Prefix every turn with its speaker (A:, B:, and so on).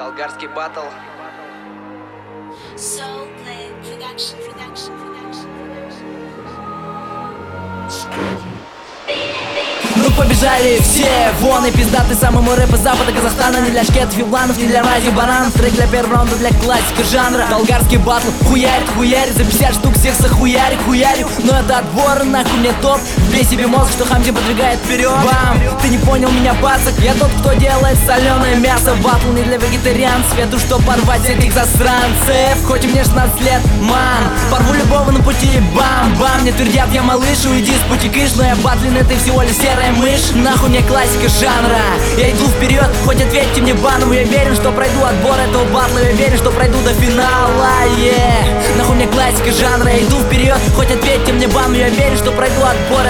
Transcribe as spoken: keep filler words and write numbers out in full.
A: Болгарский батл.
B: Soul Play Production, production, production, production.
C: Ну побежали все, вон и пиздаты самому рэп из запада Казахстана. Не для шкетов и бланов, не для рази бананов. Трек для первого раунда, для классики жанра. Болгарский батл, хуярит, хуярит. За пятьдесят штук всех захуярик, хуярю. Но это отбор, нахуй мне топ. Вбей себе мозг, что Хамзи продвигает вперед. Бам, ты не понял меня, пацак. Я тот, кто делает соленое мясо. Батл не для вегетарианцев, я тут, что порвать этих засранцев. Хоть и мне шестнадцать лет, ман, порву любого на пути, бам-бам. Мне твердят, я малыш, уйди с пути кыш. Но я батлин, это всего лишь серая мышь. Нахуй мне классика жанра. Я иду вперед, хоть ответьте мне баном. Я уверен, что пройду отбор этого батла. Я уверен, что пройду до финала, yeah. Нахуй мне классика жанра. Я иду вперед, хоть ответьте мне баном. Я уверен, что пройду отбор